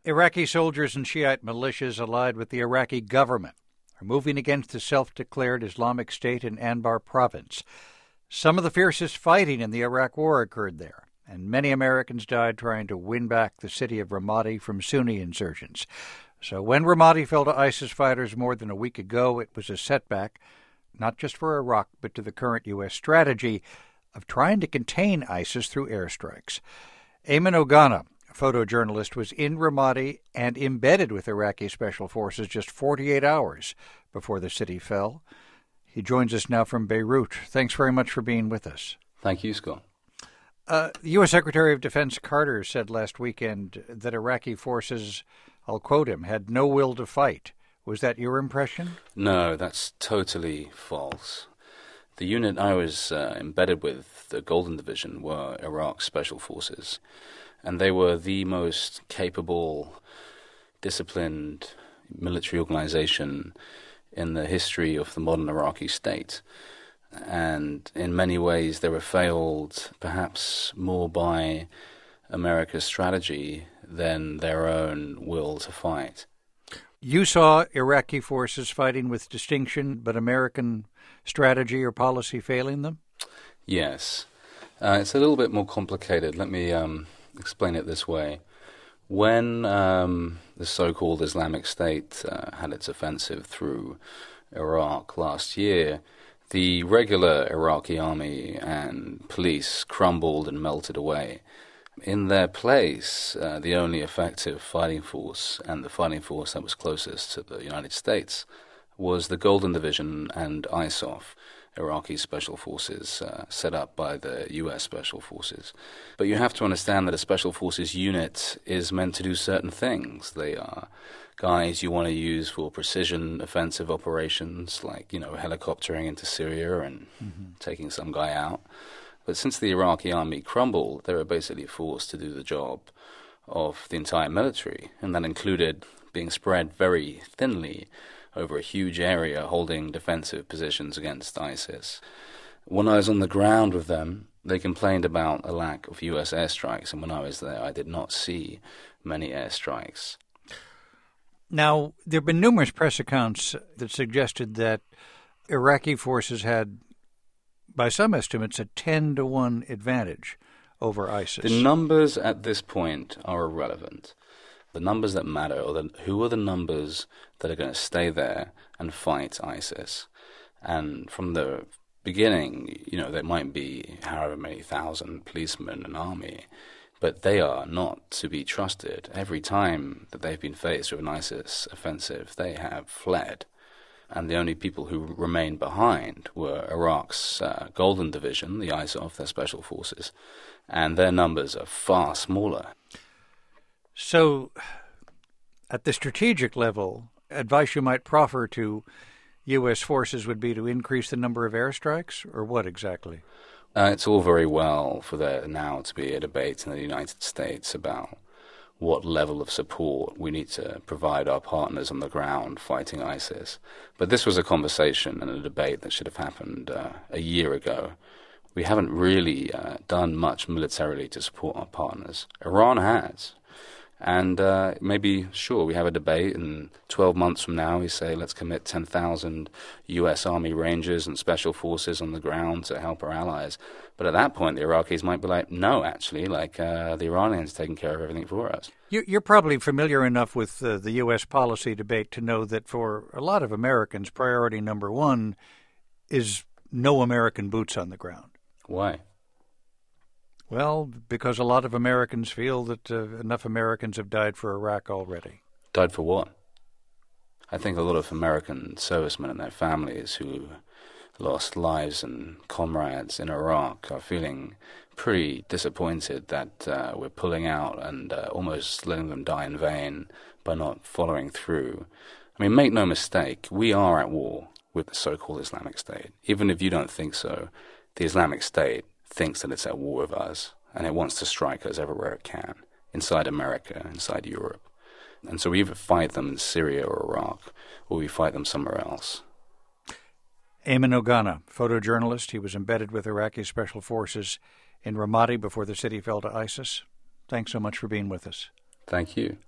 Iraqi soldiers and Shiite militias allied with the Iraqi government are moving against the self-declared Islamic State in Anbar province. Some of the fiercest fighting in the Iraq War occurred there, and many Americans died trying to win back the city of Ramadi from Sunni insurgents. So when Ramadi fell to ISIS fighters more than a week ago, it was a setback, not just for Iraq, but to the current U.S. strategy of trying to contain ISIS through airstrikes. Ayman Ogana, a photojournalist, was in Ramadi and embedded with Iraqi special forces just 48 hours before the city fell. He joins us now from Beirut. Thanks very much for being with us. Thank you, Scott. U.S. Secretary of Defense Carter said last weekend that Iraqi forces, I'll quote him, had no will to fight. Was that your impression? No, that's totally false. The unit I was embedded with, the Golden Division, were Iraq Special Forces, and they were the most capable, disciplined military organization in the history of the modern Iraqi state. And in many ways they were failed perhaps more by America's strategy than their own will to fight. You saw Iraqi forces fighting with distinction, but American strategy or policy failing them? Yes. It's a little bit more complicated. Let me explain it this way. When the so-called Islamic State had its offensive through Iraq last year, the regular Iraqi army and police crumbled and melted away. In their place, the only effective fighting force, and the fighting force that was closest to the United States, was the Golden Division and ISAF, Iraqi Special Forces, set up by the U.S. Special Forces. But you have to understand that a Special Forces unit is meant to do certain things. They are guys you want to use for precision offensive operations, like, helicoptering into Syria and taking some guy out. But since the Iraqi army crumbled, they were basically forced to do the job of the entire military, and that included being spread very thinly over a huge area holding defensive positions against ISIS. When I was on the ground with them, they complained about a lack of U.S. airstrikes, and when I was there, I did not see many airstrikes. Now, there have been numerous press accounts that suggested that Iraqi forces had, by some estimates, a 10-to-1 advantage over ISIS. The numbers at this point are irrelevant. The numbers that matter are who are the numbers that are going to stay there and fight ISIS. And from the beginning, there might be however many thousand policemen and army, but they are not to be trusted. Every time that they've been faced with an ISIS offensive, they have fled. And the only people who remained behind were Iraq's Golden Division, the ISAF, their special forces, and their numbers are far smaller. So, at the strategic level, advice you might proffer to U.S. forces would be to increase the number of airstrikes, or what exactly? It's all very well for there now to be a debate in the United States about what level of support we need to provide our partners on the ground fighting ISIS. But this was a conversation and a debate that should have happened a year ago. We haven't really done much militarily to support our partners. Iran has. And maybe, sure, we have a debate, and 12 months from now we say, let's commit 10,000 U.S. Army Rangers and Special Forces on the ground to help our allies. But at that point, the Iraqis might be like, no, actually, the Iranians taking care of everything for us. You're probably familiar enough with the U.S. policy debate to know that for a lot of Americans, priority number one is no American boots on the ground. Why? Well, because a lot of Americans feel that enough Americans have died for Iraq already. Died for what? I think a lot of American servicemen and their families who lost lives and comrades in Iraq are feeling pretty disappointed that we're pulling out and almost letting them die in vain by not following through. I mean, make no mistake, we are at war with the so-called Islamic State. Even if you don't think so, the Islamic State thinks that it's at war with us, and it wants to strike us everywhere it can, inside America, inside Europe. And so we either fight them in Syria or Iraq, or we fight them somewhere else. Ayman Ogana, photojournalist. He was embedded with Iraqi Special Forces in Ramadi before the city fell to ISIS. Thanks so much for being with us. Thank you.